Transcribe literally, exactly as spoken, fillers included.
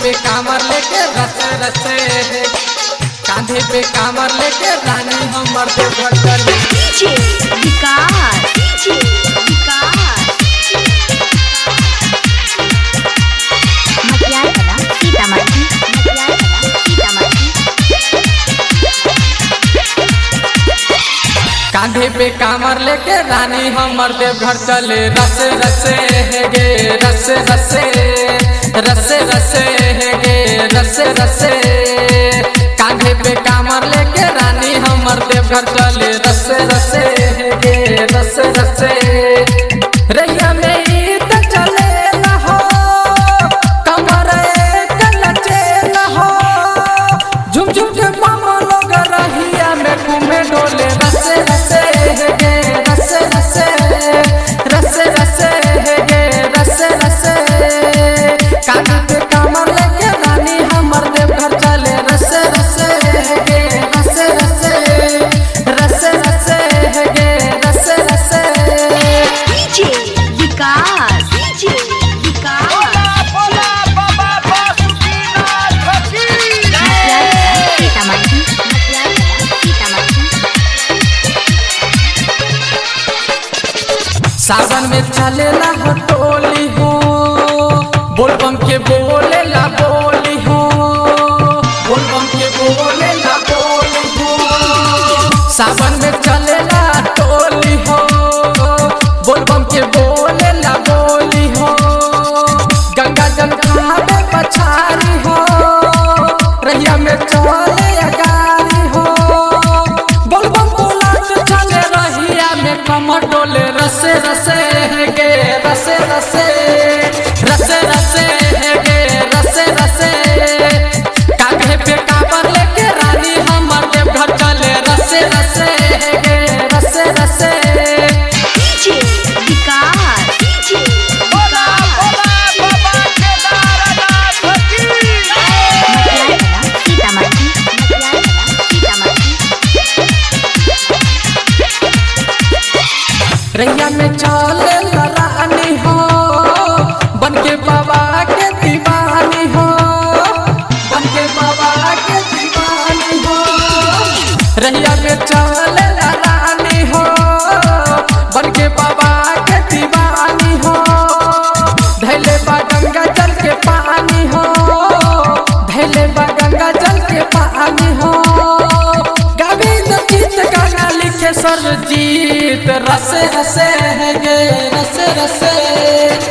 पे कामर लेके रसे रसे, कांधे पे कामर लेके रानी हमर देवघर चले। डीजे विकास, डीजे विकास, मटियार कला सीतामढ़ी, मटियार कला सीतामढ़ी। कांधे पे कामर लेके रानी हमर देवघर चले। रसे रसे है गे रसे रसे, रसे रसे है गे रसे रसे, कांधे पे कामर लेके रानी हमर देवघर चले। रसे रसे है गे रसे रसे, रैया में ईद चले न हो, कमर एक नचे न हो, झुम झुम के मामा लोग रहिया में घूमे डोले। रसे रसे है गे रसे रसे, रसे रसे है गे रसे रसे, कांधे पे कामर लेके रानी हमर देवघर चले। रसे रसे है गे रसे रसे, रसे रसे है गे रसे रसे। डीजे विकास, डीजे विकास, मटियार कला सीतामढ़ी, मटियार कला सीतामढ़ी। सावन में चलेला हो टोली हो, बोलबम के बोले ला बोली हो, बोलबम के बोले ला बोली हो। सावन में चलेला टोली हो, बोलबम के बोले ला बोली हो, गंगा जल खावे पछारी हो, रैया में चले अगारी हो, बोलबम बोलत चले रहिया में कमर डोले। रसे रसे है गे रसे रसे, रसे रसे है गे रसे रसे, कांधे पे कामर लेके रानी हमर देवघर चले। रसे रसे है गे रसे रसे। डीजे विकास, डीजे मटियार कला सीतामढ़ी, मटियार कला सीतामढ़ी। रैया में चले रानी हो, बन के बाबा के दीवानी हो, बन के बाबा के दीवानी हो। रैया में चले रानी हो, बन के बाबा के दीवानी हो, धैले बा गंगा जल के पानी हो, धैले बा गंगा जल के पानी हो, गोविंद गीत गाना लिखे सरजीत। रसे रसे है गे रसे रसे,